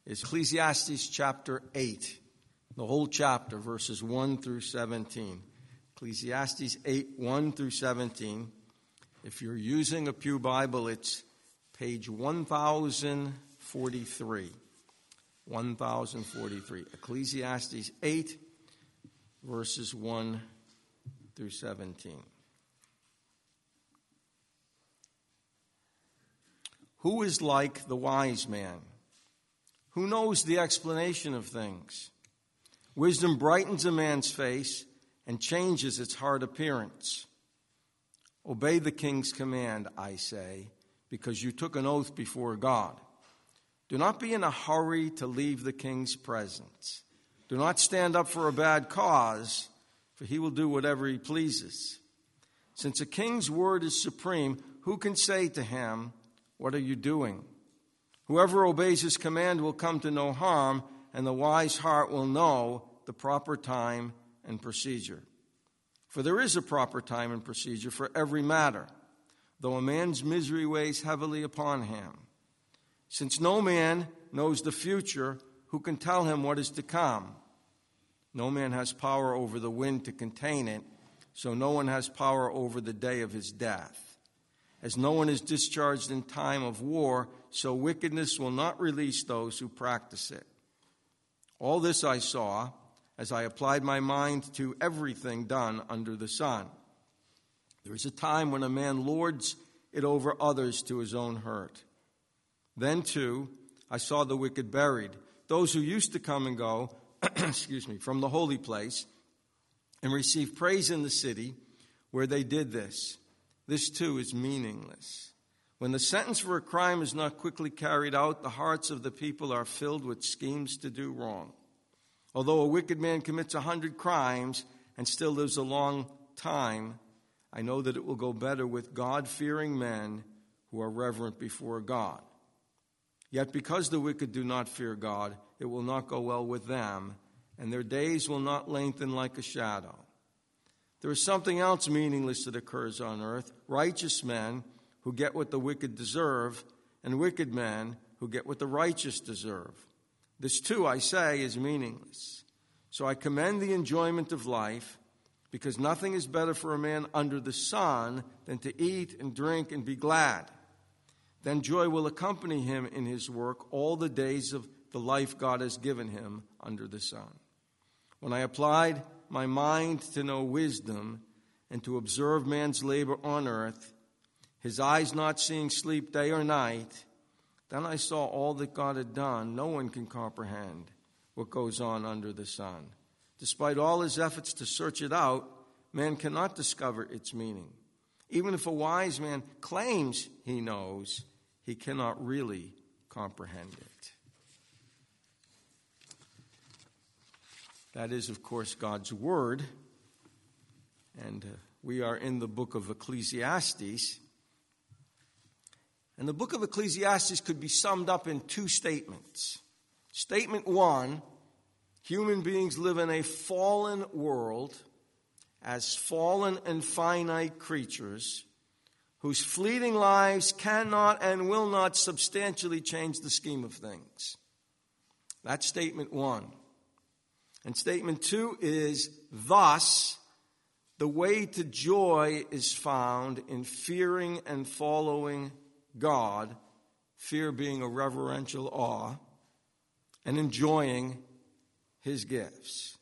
is Ecclesiastes chapter 8, the whole chapter, verses 1 through 17. Ecclesiastes 8, 1 through 17. If you're using a Pew Bible, it's page 1043. 1043. Ecclesiastes 8, verses 1 through 17. Who is like the wise man? Who knows the explanation of things? Wisdom brightens a man's face and changes its hard appearance. Obey the king's command, I say, because you took an oath before God. Do not be in a hurry to leave the king's presence. Do not stand up for a bad cause, for he will do whatever he pleases. Since a king's word is supreme, who can say to him, "What are you doing?" Whoever obeys his command will come to no harm, and the wise heart will know the proper time and procedure. For there is a proper time and procedure for every matter, though a man's misery weighs heavily upon him. Since no man knows the future, who can tell him what is to come? No man has power over the wind to contain it, so no one has power over the day of his death. As no one is discharged in time of war, so wickedness will not release those who practice it. All this I saw as I applied my mind to everything done under the sun. There is a time when a man lords it over others to his own hurt. Then, too, I saw the wicked buried, those who used to come and go from the holy place and receive praise in the city where they did this. This, too, is meaningless. When the sentence for a crime is not quickly carried out, the hearts of the people are filled with schemes to do wrong. Although a wicked man commits 100 crimes and still lives a long time, I know that it will go better with God-fearing men who are reverent before God. Yet because the wicked do not fear God, it will not go well with them, and their days will not lengthen like a shadow. There is something else meaningless that occurs on earth: righteous men who get what the wicked deserve, and wicked men who get what the righteous deserve. This, too, I say, is meaningless. So I commend the enjoyment of life, because nothing is better for a man under the sun than to eat and drink and be glad. Then joy will accompany him in his work all the days of the life God has given him under the sun. When I applied my mind to know wisdom and to observe man's labor on earth, his eyes not seeing sleep day or night, then I saw all that God had done. No one can comprehend what goes on under the sun. Despite all his efforts to search it out, man cannot discover its meaning. Even if a wise man claims he knows, he cannot really comprehend it. That is, of course, God's word. And we are in the book of Ecclesiastes. And the book of Ecclesiastes could be summed up in two statements. Statement one: human beings live in a fallen world as fallen and finite creatures whose fleeting lives cannot and will not substantially change the scheme of things. That's statement one. And statement two is, thus, the way to joy is found in fearing and following God, fear being a reverential awe, and enjoying his gifts.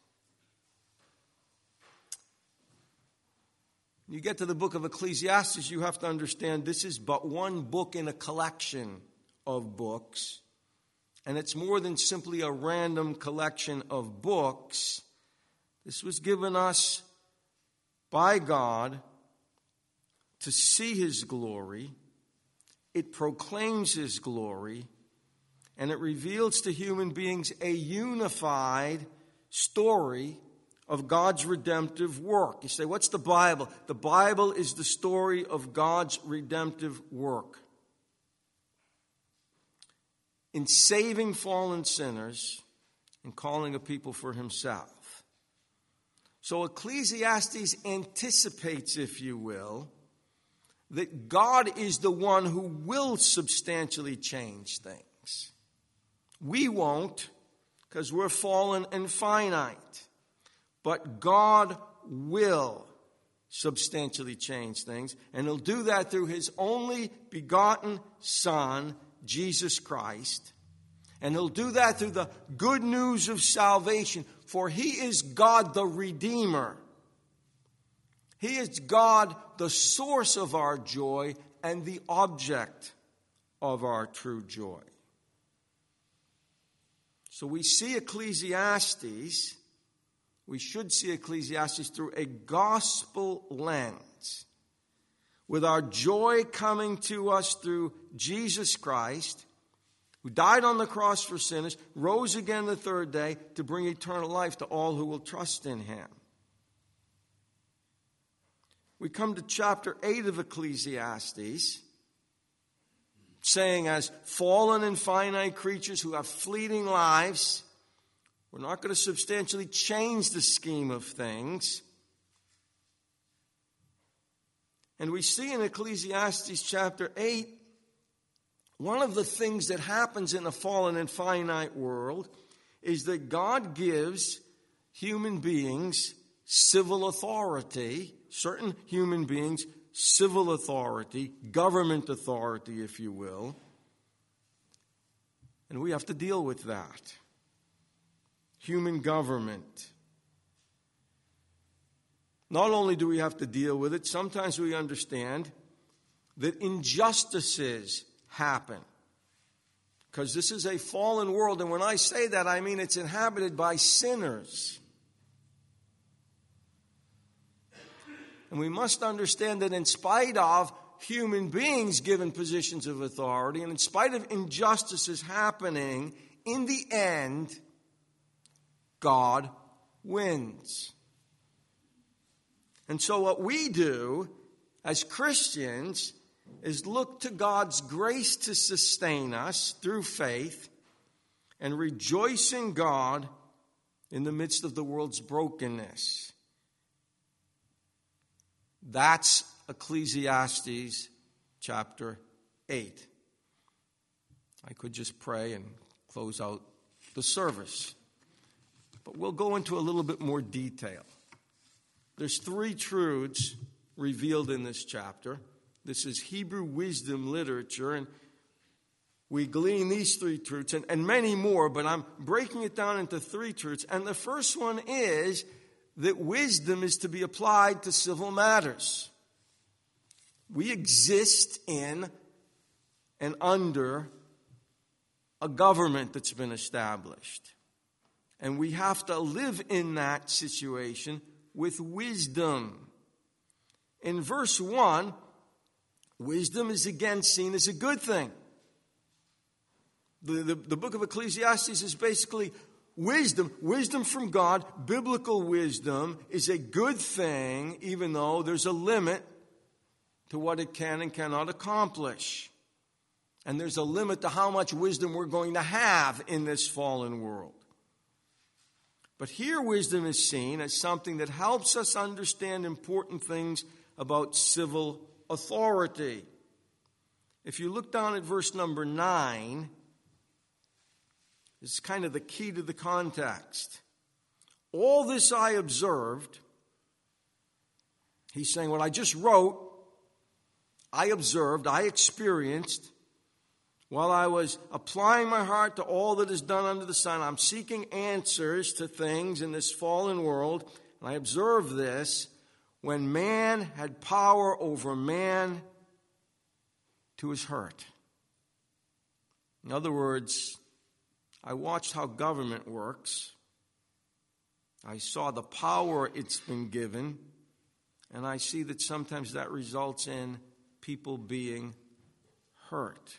When you get to the book of Ecclesiastes, you have to understand this is but one book in a collection of books. And it's more than simply a random collection of books. This was given us by God to see his glory. It proclaims his glory. And it reveals to human beings a unified story of God's redemptive work. You say, what's the Bible? The Bible is the story of God's redemptive work in saving fallen sinners and calling a people for himself. So Ecclesiastes anticipates, if you will, that God is the one who will substantially change things. We won't, because we're fallen and finite. But God will substantially change things, and He'll do that through His only begotten Son, Jesus Christ. And He'll do that through the good news of salvation, for He is God the Redeemer. He is God, the source of our joy and the object of our true joy. So we see Ecclesiastes, we should see Ecclesiastes through a gospel lens, with our joy coming to us through Jesus Christ, who died on the cross for sinners, rose again the third day to bring eternal life to all who will trust in Him. We come to chapter 8 of Ecclesiastes, saying as fallen and finite creatures who have fleeting lives, we're not going to substantially change the scheme of things. And we see in Ecclesiastes chapter 8, one of the things that happens in a fallen and finite world is that God gives human beings civil authority, certain human beings civil authority, government authority, if you will. And we have to deal with that. Human government. Not only do we have to deal with it, sometimes we understand that injustices happen. Because this is a fallen world, and when I say that, I mean it's inhabited by sinners. And we must understand that in spite of human beings given positions of authority, and in spite of injustices happening, in the end, God wins. And so what we do as Christians is look to God's grace to sustain us through faith and rejoice in God in the midst of the world's brokenness. That's Ecclesiastes chapter 8. I could just pray and close out the service. But we'll go into a little bit more detail. There's 3 truths revealed in this chapter. This is Hebrew wisdom literature, and we glean these 3 truths and many more, but I'm breaking it down into 3 truths. And the first one is that wisdom is to be applied to civil matters. We exist in and under a government that's been established. And we have to live in that situation with wisdom. In verse 1, wisdom is again seen as a good thing. The book of Ecclesiastes is basically wisdom. Wisdom from God, biblical wisdom, is a good thing, even though there's a limit to what it can and cannot accomplish. And there's a limit to how much wisdom we're going to have in this fallen world. But here wisdom is seen as something that helps us understand important things about civil authority. If you look down at verse number 9, it's kind of the key to the context. All this I observed, he's saying what I just wrote, I observed, I experienced, while I was applying my heart to all that is done under the sun. I'm seeking answers to things in this fallen world. And I observed this when man had power over man to his hurt. In other words, I watched how government works. I saw the power it's been given. And I see that sometimes that results in people being hurt.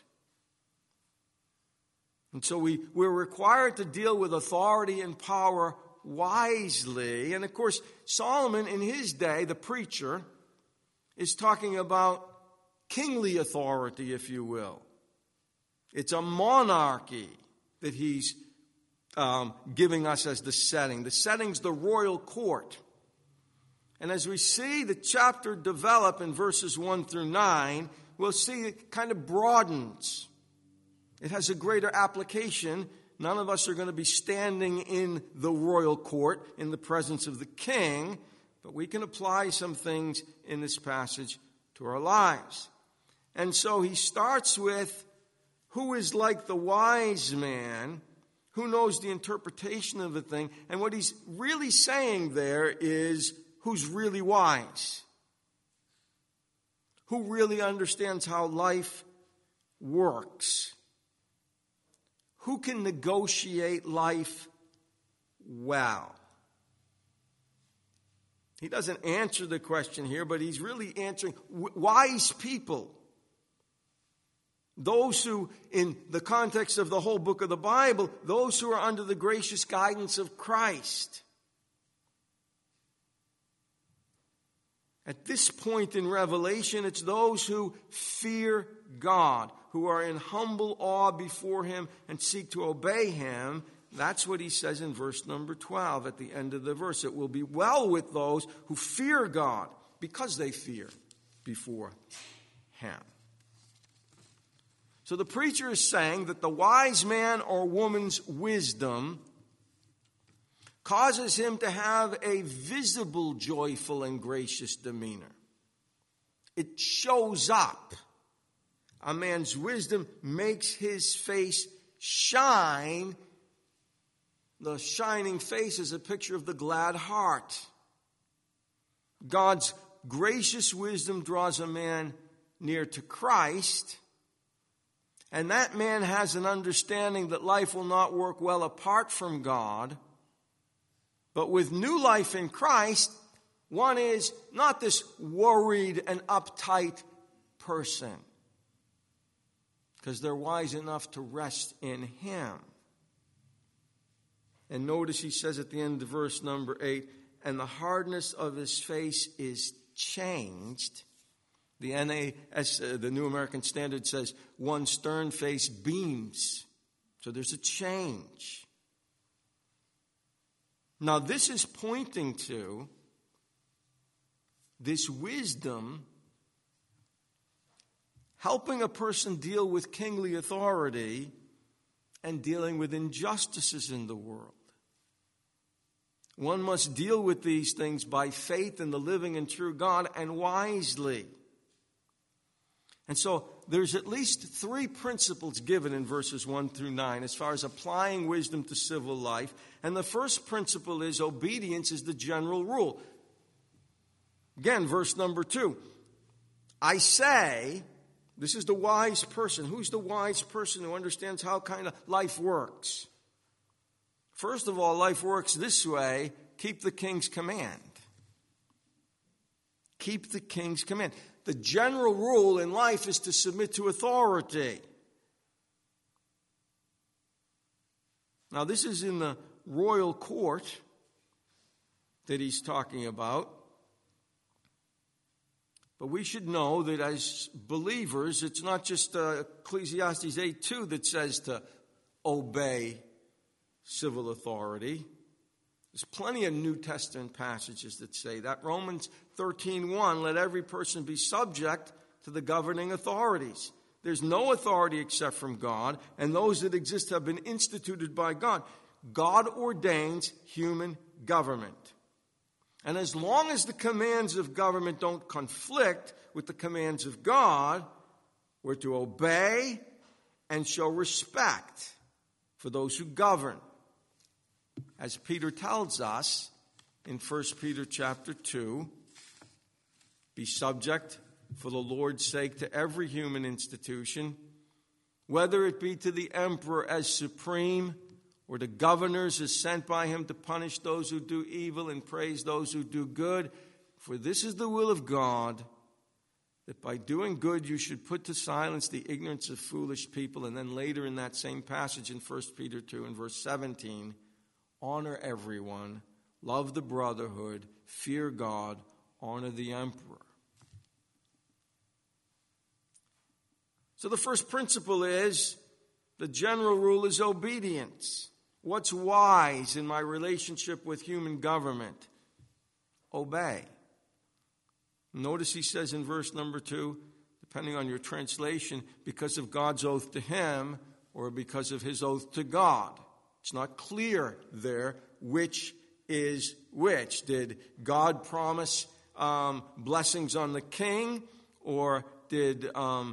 And so we're required to deal with authority and power wisely. And of course, Solomon in his day, the preacher, is talking about kingly authority, if you will. It's a monarchy that he's giving us as the setting. The setting's the royal court. And as we see the chapter develop in verses 1 through 9, we'll see it kind of broadens. It has a greater application, None of us are going to be standing in the royal court in the presence of the king, but we can apply some things in this passage to our lives. And so he starts with, who is like the wise man, who knows the interpretation of a thing? And what he's really saying there is, who's really wise? Who really understands how life works? Who can negotiate life well? He doesn't answer the question here, but he's really answering wise people. Those who, in the context of the whole book of the Bible, those who are under the gracious guidance of Christ. At this point in Revelation, it's those who fear God, who are in humble awe before Him and seek to obey Him. That's what he says in verse number 12 at the end of the verse. It will be well with those who fear God because they fear before Him. So the preacher is saying that the wise man or woman's wisdom causes him to have a visible, joyful, and gracious demeanor. It shows up. A man's wisdom makes his face shine. The shining face is a picture of the glad heart. God's gracious wisdom draws a man near to Christ, and that man has an understanding that life will not work well apart from God. But with new life in Christ, one is not this worried and uptight person, because they're wise enough to rest in Him. And notice he says at the end of verse number 8, and the hardness of his face is changed. The NAS, the New American Standard, says one stern face beams. So there's a change. Now this is pointing to this wisdom helping a person deal with kingly authority and dealing with injustices in the world. One must deal with these things by faith in the living and true God and wisely. And so there's at least 3 principles given in verses 1 through 9 as far as applying wisdom to civil life. And the first principle is obedience is the general rule. Again, verse number 2. I say, this is the wise person. Who's the wise person who understands how kind of life works? First of all, life works this way. Keep the king's command. Keep the king's command. The general rule in life is to submit to authority. Now, this is in the royal court that he's talking about. But we should know that as believers, it's not just Ecclesiastes 8:2 that says to obey civil authority. There's plenty of New Testament passages that say that. Romans 13:1, let every person be subject to the governing authorities. There's no authority except from God, and those that exist have been instituted by God. God ordains human government. And as long as the commands of government don't conflict with the commands of God, we're to obey and show respect for those who govern. As Peter tells us in 1 Peter chapter 2, be subject for the Lord's sake to every human institution, whether it be to the emperor as supreme or to governors as sent by him to punish those who do evil and praise those who do good. For this is the will of God, that by doing good you should put to silence the ignorance of foolish people. And then later in that same passage in 1 Peter 2 and verse 17, honor everyone, love the brotherhood, fear God, honor the emperor. So the first principle is, the general rule is obedience. What's wise in my relationship with human government? Obey. Notice he says in verse number 2, depending on your translation, because of God's oath to him or because of his oath to God. It's not clear there which is which. Did God promise blessings on the king, or did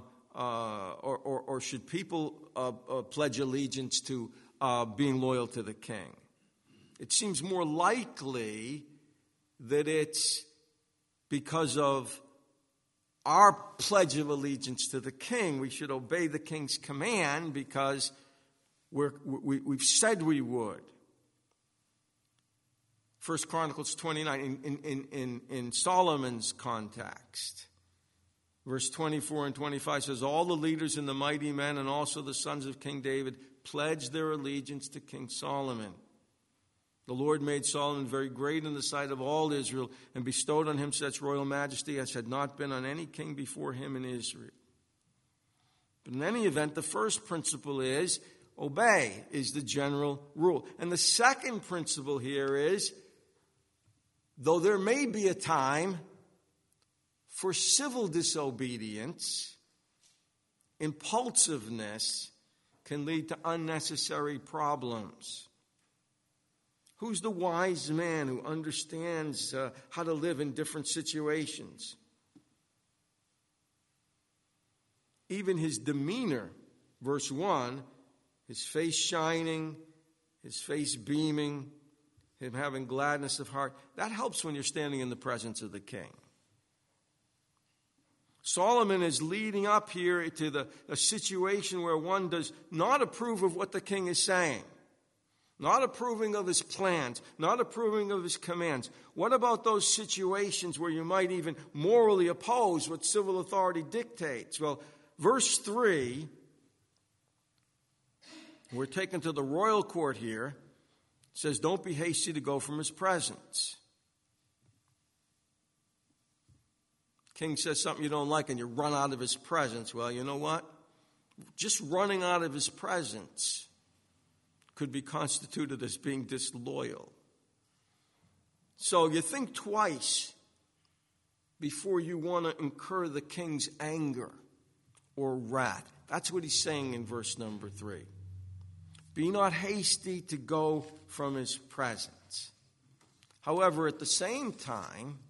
or should people pledge allegiance to being loyal to the king? It seems more likely that it's because of our pledge of allegiance to the king. We should obey the king's command because we've said we would. 1 Chronicles 29, in Solomon's context, verse 24 and 25 says, all the leaders and the mighty men and also the sons of King David pledged their allegiance to King Solomon. The Lord made Solomon very great in the sight of all Israel and bestowed on him such royal majesty as had not been on any king before him in Israel. But in any event, the first principle is obey, is the general rule. And the second principle here is, though there may be a time for civil disobedience, impulsiveness can lead to unnecessary problems. Who's the wise man who understands how to live in different situations? Even his demeanor, verse 1, his face shining, his face beaming, him having gladness of heart, that helps when you're standing in the presence of the king. Solomon is leading up here to a situation where one does not approve of what the king is saying, not approving of his plans, not approving of his commands. What about those situations where you might even morally oppose what civil authority dictates? Well, verse 3, we're taken to the royal court here. It says, don't be hasty to go from his presence. King says something you don't like and you run out of his presence. Well, you know what? Just running out of his presence could be constituted as being disloyal. So you think twice before you want to incur the king's anger or wrath. That's what he's saying in verse number 3. Be not hasty to go from his presence. However, at the same time,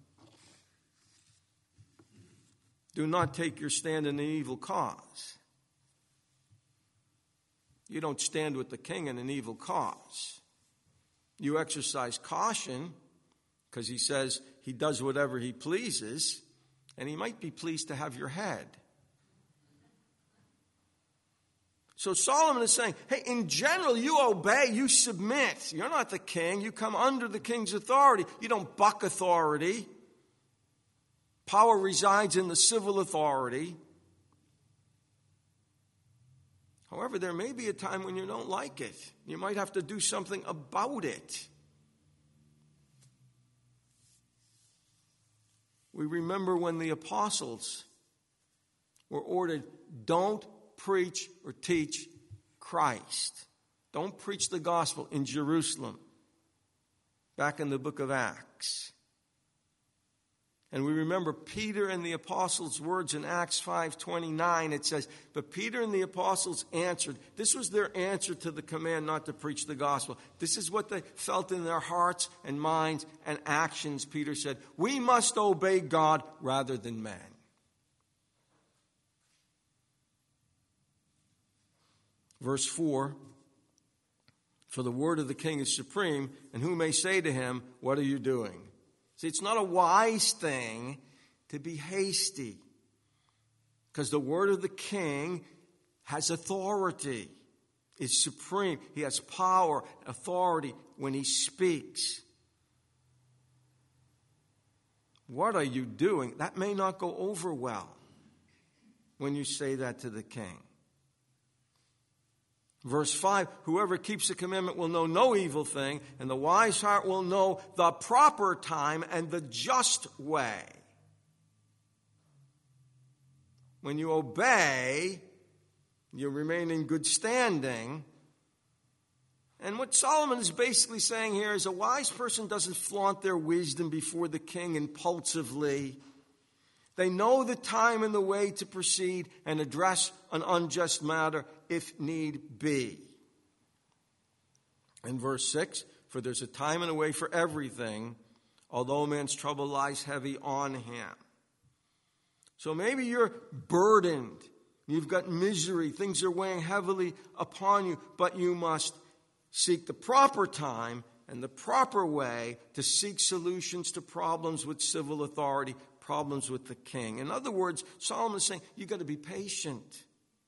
do not take your stand in an evil cause. You don't stand with the king in an evil cause. You exercise caution because he says he does whatever he pleases, and he might be pleased to have your head. So Solomon is saying, hey, in general, you obey, you submit. You're not the king. You come under the king's authority. You don't buck authority. Power resides in the civil authority. However, there may be a time when you don't like it. You might have to do something about it. We remember when the apostles were ordered, don't preach or teach Christ. Don't preach the gospel in Jerusalem. Back in the book of Acts. And we remember Peter and the apostles' words in Acts 5:29. It says, but Peter and the apostles answered. This was their answer to the command not to preach the gospel. This is what they felt in their hearts and minds and actions. Peter said, we must obey God rather than man. Verse 4, for the word of the king is supreme, and who may say to him, what are you doing? See, it's not a wise thing to be hasty, because the word of the king has authority. It's supreme. He has power, authority when he speaks. What are you doing? That may not go over well when you say that to the king. Verse 5, whoever keeps the commandment will know no evil thing, and the wise heart will know the proper time and the just way. When you obey, you remain in good standing. And what Solomon is basically saying here is a wise person doesn't flaunt their wisdom before the king impulsively. They know the time and the way to proceed and address an unjust matter if need be. In verse 6, for there's a time and a way for everything, although man's trouble lies heavy on him. So maybe you're burdened. You've got misery. Things are weighing heavily upon you, but you must seek the proper time and the proper way to seek solutions to problems with civil authority, problems with the king. In other words, Solomon is saying, you've got to be patient.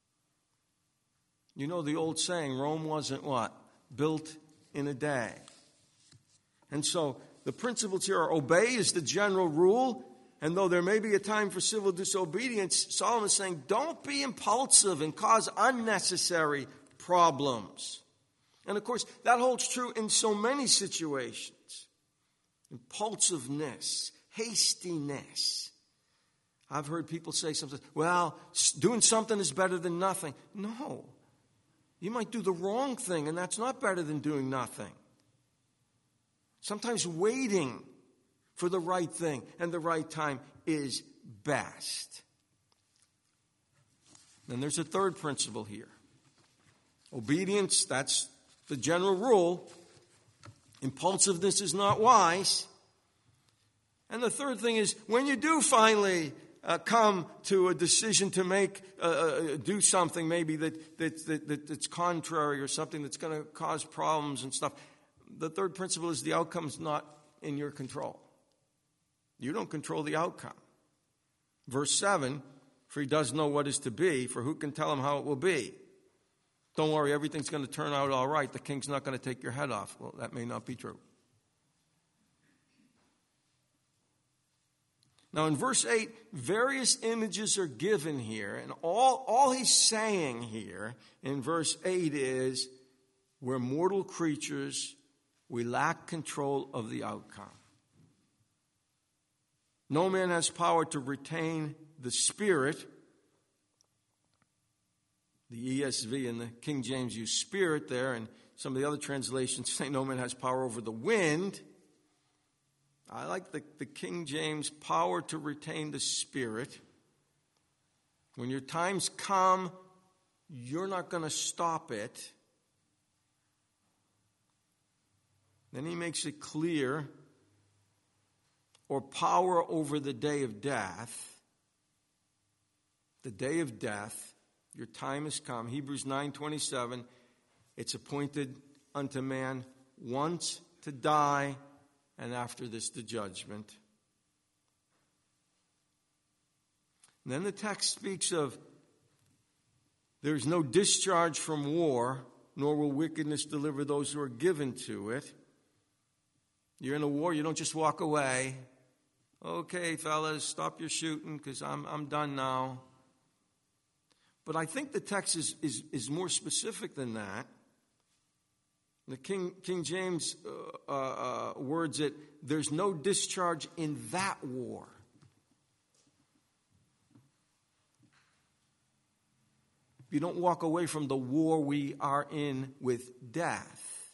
You know the old saying, Rome wasn't what? Built in a day. And so the principles here are obey is the general rule. And though there may be a time for civil disobedience, Solomon is saying, don't be impulsive and cause unnecessary problems. And of course, that holds true in so many situations. Impulsiveness, hastiness. I've heard people say something, well, doing something is better than nothing. No. You might do the wrong thing, and that's not better than doing nothing. Sometimes waiting for the right thing and the right time is best. Then there's a third principle here. Obedience, that's the general rule. Impulsiveness is not wise. And the third thing is, when you do finally come to a decision to make, do something maybe that's contrary or something that's going to cause problems and stuff, the third principle is the outcome is not in your control. You don't control the outcome. Verse 7, for he does know what is to be, for who can tell him how it will be? Don't worry, everything's going to turn out all right. The king's not going to take your head off. Well, that may not be true. Now in verse 8, various images are given here, and all he's saying here in verse 8 is, we're mortal creatures, we lack control of the outcome. No man has power to retain the Spirit. The ESV and the King James use spirit there, and some of the other translations say no man has power over the wind. I like the King James, power to retain the Spirit. When your times come, you're not going to stop it. Then he makes it clear, or power over the day of death. The day of death. Your time has come. Hebrews 9:27, it's appointed unto man once to die, and after this the judgment. And then the text speaks of there's no discharge from war, nor will wickedness deliver those who are given to it. You're in a war, you don't just walk away. Okay, fellas, stop your shooting because I'm done now. But I think the text is more specific than that. The King James words it, there's no discharge in that war. You don't walk away from the war we are in with death.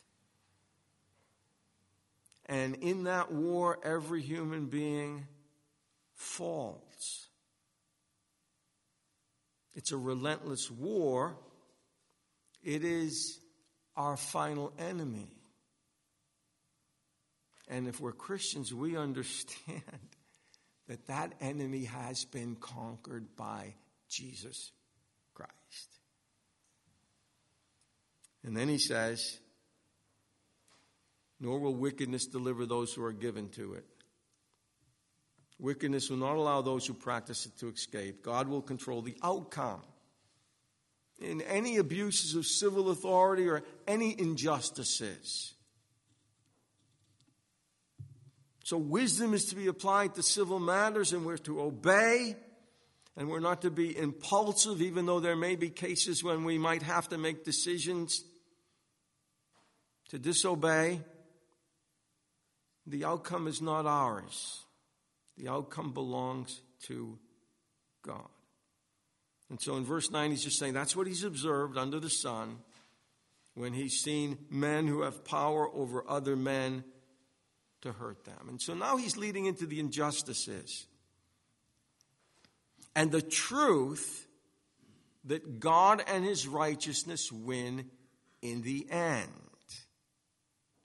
And in that war, every human being falls. It's a relentless war. It is our final enemy. And if we're Christians, we understand that that enemy has been conquered by Jesus Christ. And then he says, nor will wickedness deliver those who are given to it. Wickedness will not allow those who practice it to escape. God will control the outcome. In any abuses of civil authority or any injustices. So wisdom is to be applied to civil matters, and we're to obey, and we're not to be impulsive, even though there may be cases when we might have to make decisions to disobey. The outcome is not ours. The outcome belongs to God. And so in verse 9, he's just saying that's what he's observed under the sun when he's seen men who have power over other men to hurt them. And so now he's leading into the injustices and the truth that God and his righteousness win in the end.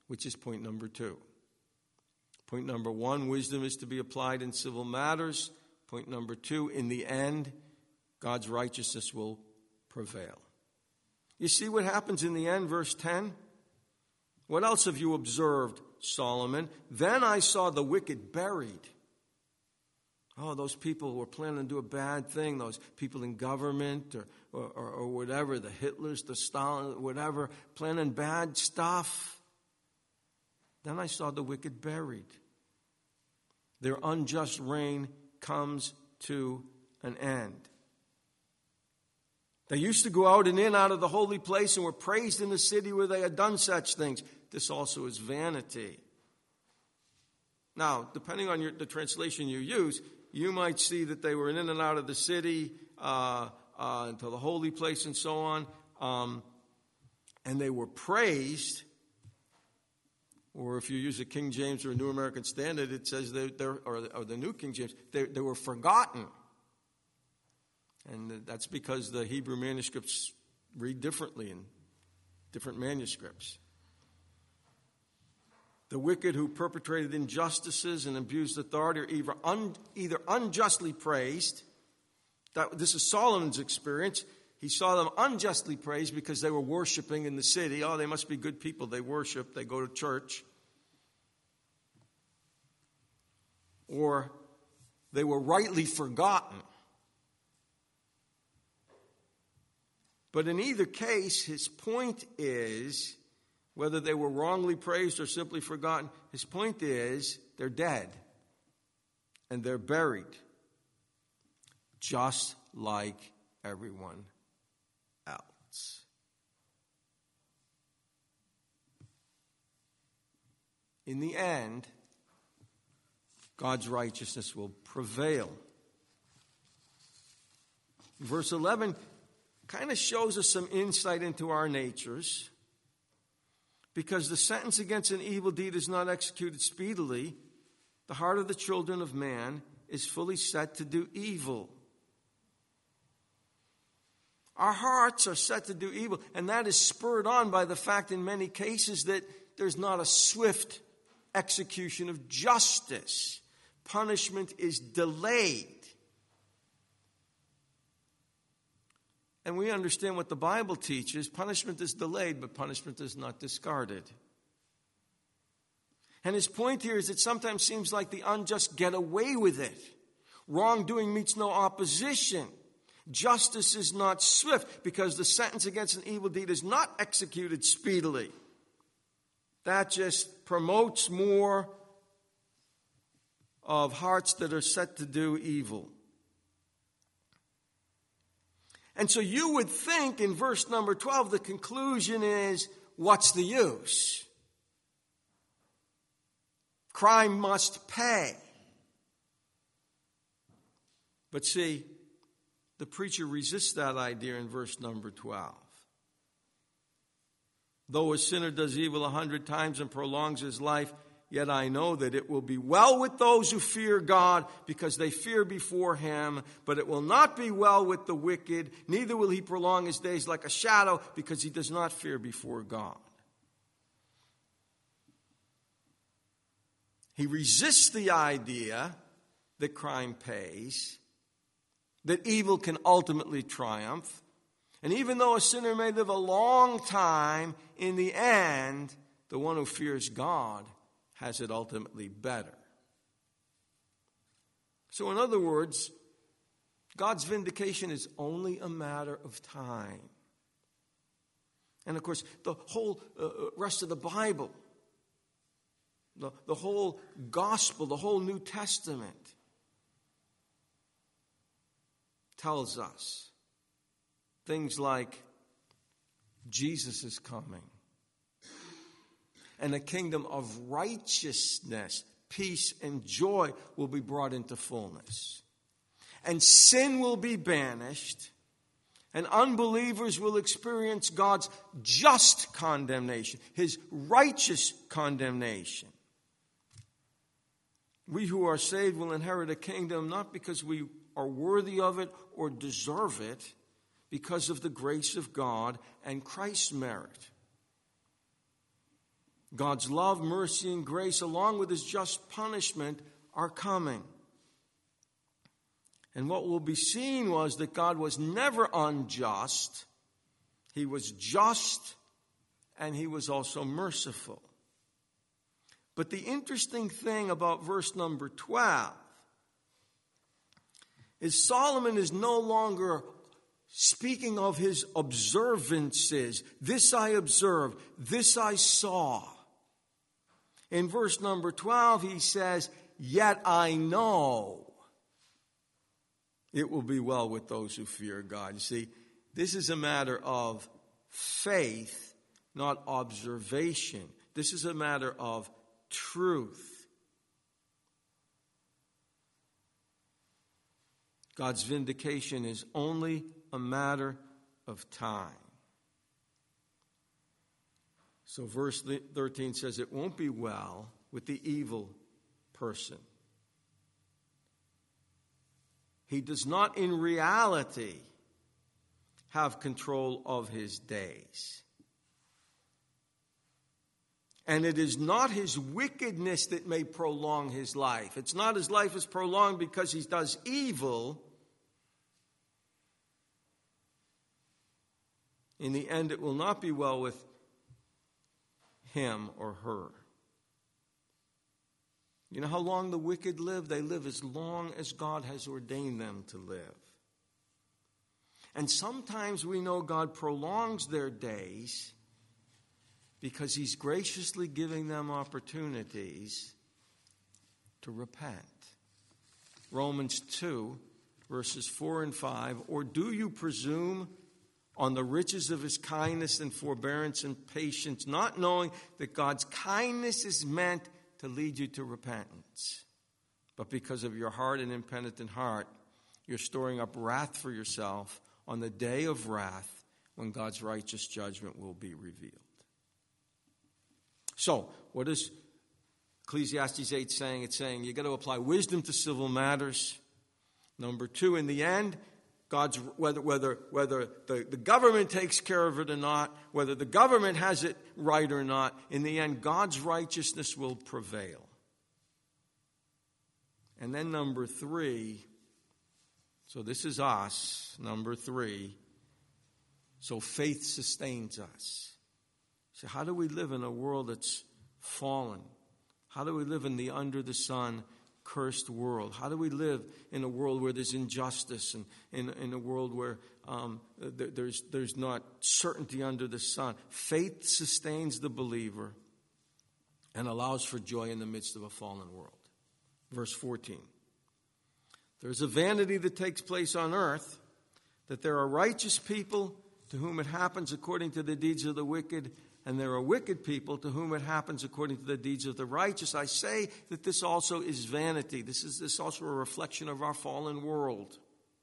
which is point number 2. Point number 1, wisdom is to be applied in civil matters. Point number 2, in the end, God's righteousness will prevail. You see what happens in the end, verse 10? What else have you observed, Solomon? Then I saw the wicked buried. Oh, those people who were planning to do a bad thing, those people in government or whatever, the Hitlers, the Stalin, whatever, planning bad stuff. Then I saw the wicked buried. Their unjust reign comes to an end. They used to go out and in out of the holy place and were praised in the city where they had done such things. This also is vanity. Now, depending on the translation you use, you might see that they were in and out of the city to the holy place and so on, and they were praised. Or if you use a King James or a New American Standard, it says or the New King James, they were forgotten. And that's because the Hebrew manuscripts read differently in different manuscripts. The wicked who perpetrated injustices and abused authority are either unjustly praised. This is Solomon's experience. He saw them unjustly praised because they were worshiping in the city. Oh, they must be good people. They worship. They go to church. Or they were rightly forgotten. But in either case, his point is, whether they were wrongly praised or simply forgotten, his point is they're dead and they're buried, just like everyone else. In the end, God's righteousness will prevail. Verse 11 kind of shows us some insight into our natures. Because the sentence against an evil deed is not executed speedily, the heart of the children of man is fully set to do evil. Our hearts are set to do evil, and that is spurred on by the fact in many cases that there's not a swift execution of justice. Punishment is delayed. And we understand what the Bible teaches. Punishment is delayed, but punishment is not discarded. And his point here is it sometimes seems like the unjust get away with it. Wrongdoing meets no opposition. Justice is not swift because the sentence against an evil deed is not executed speedily. That just promotes more of hearts that are set to do evil. And so you would think in verse number 12, the conclusion is, what's the use? Crime must pay. But see, the preacher resists that idea in verse number 12. Though a sinner does evil 100 times and prolongs his life, yet I know that it will be well with those who fear God because they fear before him. But it will not be well with the wicked, neither will he prolong his days like a shadow because he does not fear before God. He resists the idea that crime pays, that evil can ultimately triumph. And even though a sinner may live a long time, in the end, the one who fears God has it ultimately better. So in other words, God's vindication is only a matter of time. And of course, the whole rest of the Bible, the whole gospel, the whole New Testament tells us things like Jesus is coming. And a kingdom of righteousness, peace, and joy will be brought into fullness. And sin will be banished. And unbelievers will experience God's just condemnation, his righteous condemnation. We who are saved will inherit a kingdom not because we are worthy of it or deserve it, because of the grace of God and Christ's merit. God's love, mercy, and grace, along with his just punishment, are coming. And what will be seen was that God was never unjust. He was just, and he was also merciful. But the interesting thing about verse number 12 is Solomon is no longer speaking of his observances. This I observed, this I saw. In verse number 12, he says, yet I know it will be well with those who fear God. You see, this is a matter of faith, not observation. This is a matter of truth. God's vindication is only a matter of time. So verse 13 says it won't be well with the evil person. He does not in reality have control of his days. And it is not his wickedness that may prolong his life. It's not his life is prolonged because he does evil. In the end, it will not be well with him or her. You know how long the wicked live? They live as long as God has ordained them to live. And sometimes we know God prolongs their days because he's graciously giving them opportunities to repent. Romans 2, verses 4 and 5, or do you presume on the riches of his kindness and forbearance and patience, not knowing that God's kindness is meant to lead you to repentance? But because of your hard and impenitent heart, you're storing up wrath for yourself on the day of wrath when God's righteous judgment will be revealed. So, what is Ecclesiastes 8 saying? It's saying you've got to apply wisdom to civil matters. Number 2, in the end, God's whether the government takes care of it or not, whether the government has it right or not, in the end, God's righteousness will prevail. And then number 3, so this is us, number 3, so faith sustains us. So how do we live in a world that's fallen? How do we live in the under the sun cursed world? How do we live in a world where there's injustice and in a world where there's not certainty under the sun? Faith sustains the believer and allows for joy in the midst of a fallen world. Verse 14. There's a vanity that takes place on earth, that there are righteous people to whom it happens according to the deeds of the wicked, and there are wicked people to whom it happens according to the deeds of the righteous. I say that this also is vanity. This is also a reflection of our fallen world.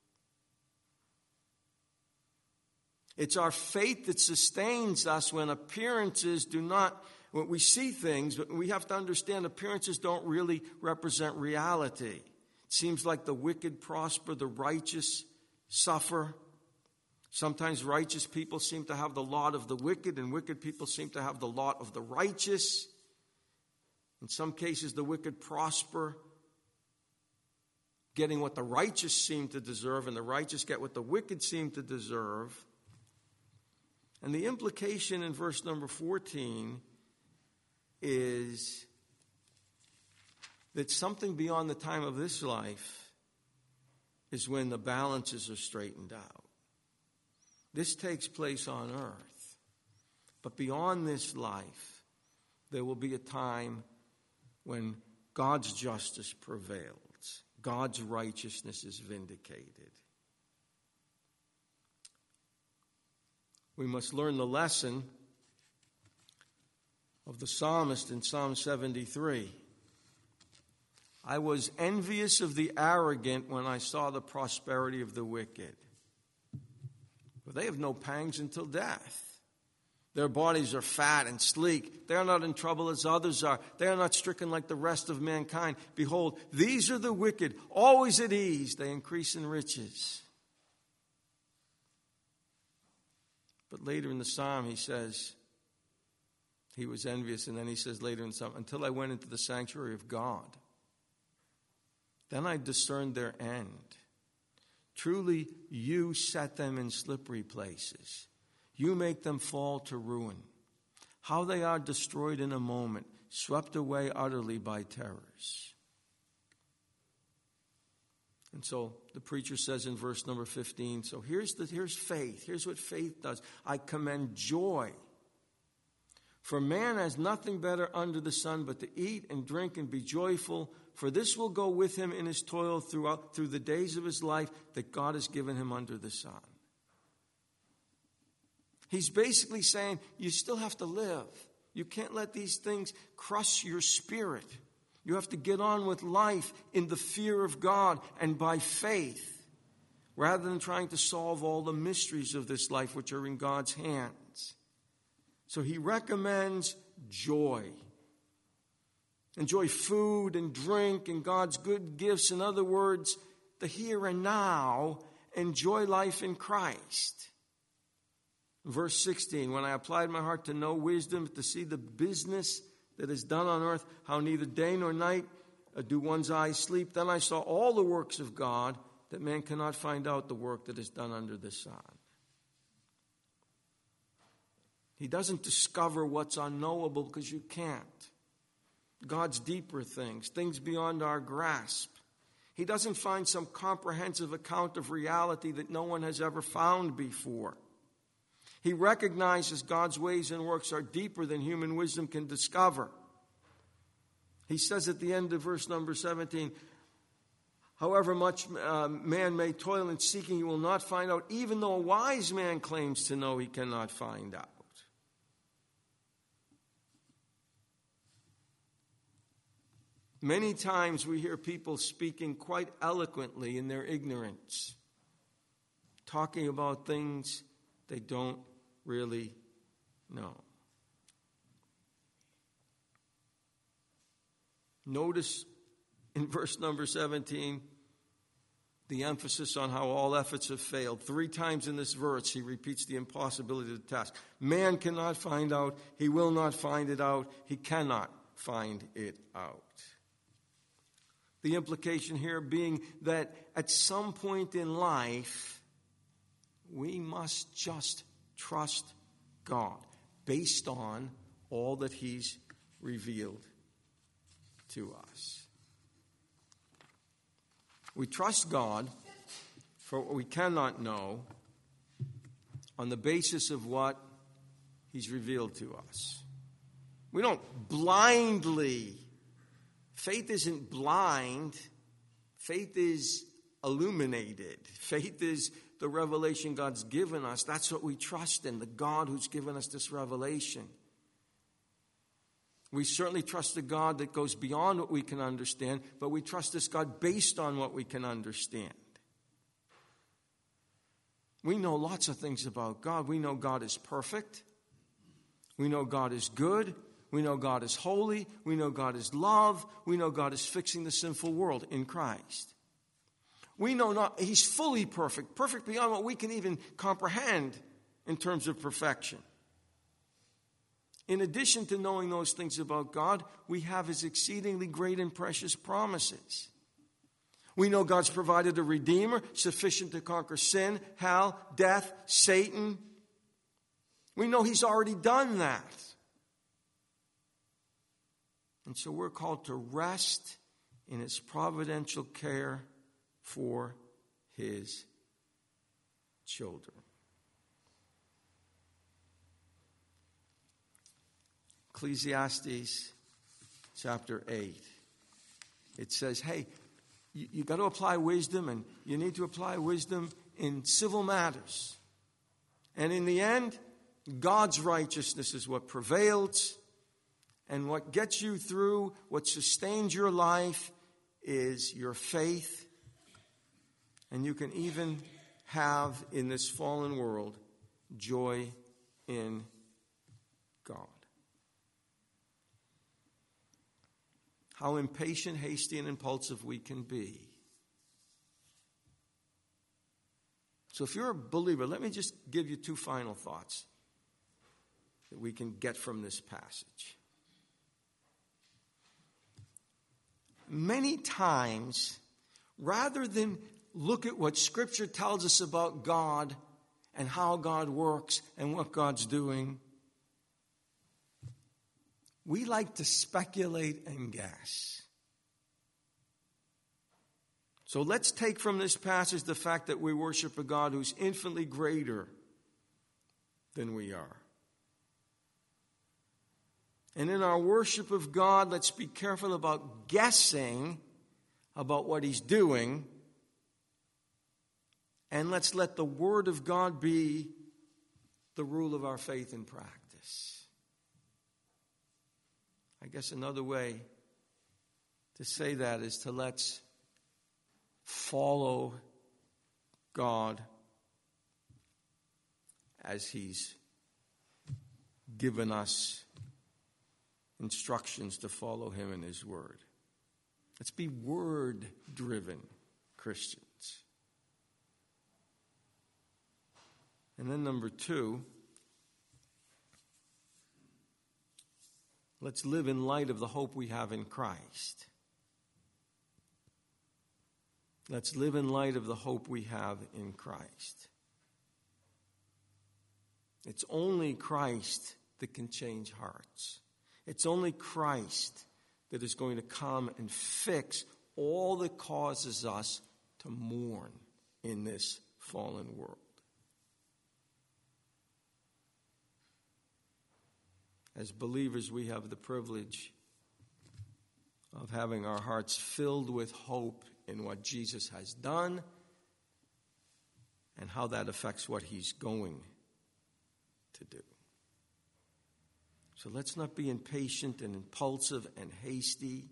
It's our faith that sustains us when appearances do not, when we see things, but we have to understand appearances don't really represent reality. It seems like the wicked prosper, the righteous suffer. Sometimes righteous people seem to have the lot of the wicked, and wicked people seem to have the lot of the righteous. In some cases, the wicked prosper, getting what the righteous seem to deserve, and the righteous get what the wicked seem to deserve. And the implication in verse number 14 is that something beyond the time of this life is when the balances are straightened out. This takes place on earth. But beyond this life, there will be a time when God's justice prevails. God's righteousness is vindicated. We must learn the lesson of the psalmist in Psalm 73. I was envious of the arrogant when I saw the prosperity of the wicked. For they have no pangs until death. Their bodies are fat and sleek. They are not in trouble as others are. They are not stricken like the rest of mankind. Behold, these are the wicked, always at ease. They increase in riches. But later in the psalm he says, He was envious, and then he says later in some, until I went into the sanctuary of God. Then I discerned their end. Truly, you set them in slippery places. You make them fall to ruin. How they are destroyed in a moment, swept away utterly by terrors. And so the preacher says in verse number 15, so here's faith. Here's what faith does. I commend joy. For man has nothing better under the sun but to eat and drink and be joyful, for this will go with him in his toil through the days of his life that God has given him under the sun. He's basically saying you still have to live. You can't let these things crush your spirit. You have to get on with life in the fear of God and by faith, rather than trying to solve all the mysteries of this life which are in God's hands. So he recommends joy. Enjoy food and drink and God's good gifts. In other words, the here and now. Enjoy life in Christ. Verse 16, when I applied my heart to know wisdom, to see the business that is done on earth, how neither day nor night do one's eyes sleep, then I saw all the works of God, that man cannot find out the work that is done under the sun. He doesn't discover what's unknowable because you can't. God's deeper things beyond our grasp. He doesn't find some comprehensive account of reality that no one has ever found before. He recognizes God's ways and works are deeper than human wisdom can discover. He says at the end of verse number 17, however much man may toil in seeking, he will not find out, even though a wise man claims to know, he cannot find out. Many times we hear people speaking quite eloquently in their ignorance, talking about things they don't really know. Notice in verse number 17 the emphasis on how all efforts have failed. 3 times in this verse he repeats the impossibility of the task. Man cannot find out. He will not find it out. He cannot find it out. The implication here being that at some point in life, we must just trust God based on all that He's revealed to us. We trust God for what we cannot know on the basis of what He's revealed to us. We don't blindly. Faith isn't blind. Faith is illuminated. Faith is the revelation God's given us. That's what we trust in, the God who's given us this revelation. We certainly trust a God that goes beyond what we can understand, but we trust this God based on what we can understand. We know lots of things about God. We know God is perfect. We know God is good. We know God is holy. We know God is love. We know God is fixing the sinful world in Christ. We know He's fully perfect, perfect beyond what we can even comprehend in terms of perfection. In addition to knowing those things about God, we have His exceedingly great and precious promises. We know God's provided a Redeemer sufficient to conquer sin, hell, death, Satan. We know He's already done that. And so we're called to rest in His providential care for His children. Ecclesiastes chapter 8. It says, hey, you got to apply wisdom, and you need to apply wisdom in civil matters. And in the end, God's righteousness is what prevails. And what gets you through, what sustains your life, is your faith. And you can even have, in this fallen world, joy in God. How impatient, hasty, and impulsive we can be. So if you're a believer, let me just give you 2 final thoughts. that we can get from this passage. Many times, rather than look at what Scripture tells us about God and how God works and what God's doing, we like to speculate and guess. So let's take from this passage the fact that we worship a God who's infinitely greater than we are. And in our worship of God, let's be careful about guessing about what He's doing. And let's let the Word of God be the rule of our faith and practice. I guess another way to say that is to let's follow God as He's given us instructions to follow Him in His Word. Let's be Word-driven Christians. And then number 2, let's live in light of the hope we have in Christ. Let's live in light of the hope we have in Christ. It's only Christ that can change hearts. It's only Christ that is going to come and fix all that causes us to mourn in this fallen world. As believers, we have the privilege of having our hearts filled with hope in what Jesus has done and how that affects what He's going to do. So let's not be impatient and impulsive and hasty,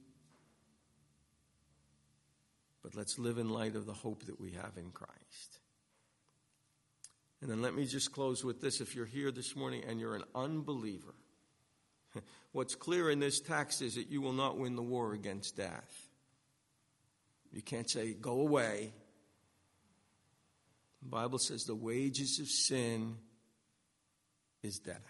but let's live in light of the hope that we have in Christ. And then let me just close with this. If you're here this morning and you're an unbeliever, what's clear in this text is that you will not win the war against death. You can't say, go away. The Bible says the wages of sin is death.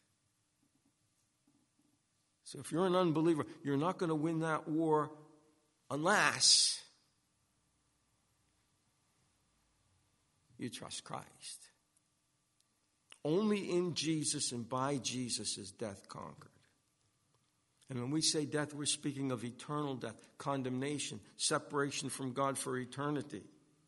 So if you're an unbeliever, you're not going to win that war unless you trust Christ. Only in Jesus and by Jesus is death conquered. And when we say death, we're speaking of eternal death, condemnation, separation from God for eternity.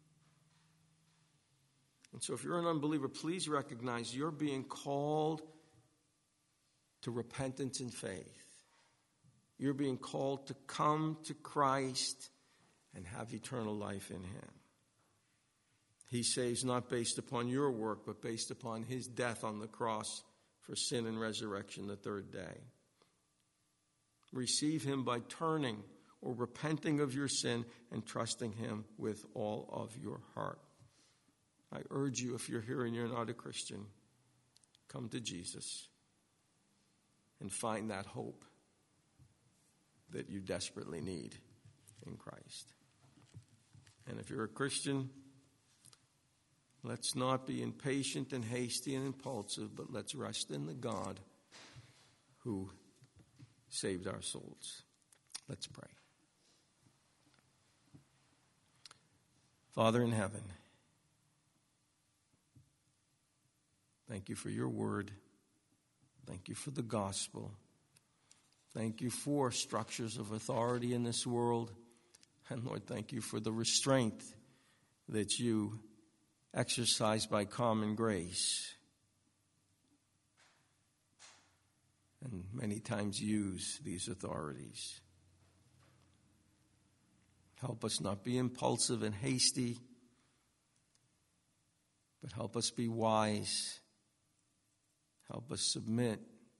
And so if you're an unbeliever, please recognize you're being called to repentance and faith. You're being called to come to Christ and have eternal life in Him. He saves not based upon your work, but based upon His death on the cross for sin and resurrection the third day. Receive Him by turning or repenting of your sin and trusting Him with all of your heart. I urge you, if you're here and you're not a Christian, come to Jesus and find that hope that you desperately need in Christ. And if you're a Christian, let's not be impatient and hasty and impulsive, but let's rest in the God who saved our souls. Let's pray. Father in heaven, thank you for your word. Thank you for the gospel. Thank you for structures of authority in this world. And Lord, thank you for the restraint that you exercise by common grace and many times use these authorities. Help us not be impulsive and hasty, but help us be wise. Help us submit.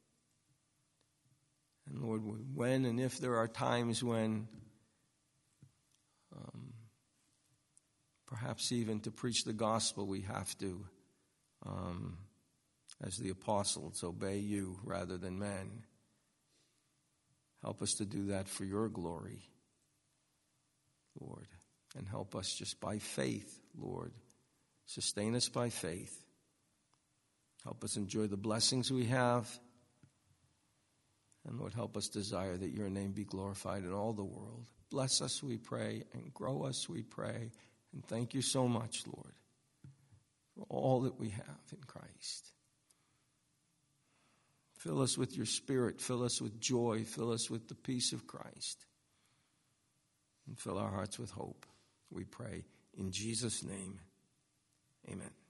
And Lord, when and if there are times when perhaps even to preach the gospel we have to, as the apostles, obey you rather than men. Help us to do that for your glory, Lord. And help us just by faith, Lord. Sustain us by faith. Help us enjoy the blessings we have. And Lord, help us desire that your name be glorified in all the world. Bless us, we pray, and grow us, we pray. And thank you so much, Lord, for all that we have in Christ. Fill us with your Spirit. Fill us with joy. Fill us with the peace of Christ. And fill our hearts with hope, we pray. In Jesus' name, amen.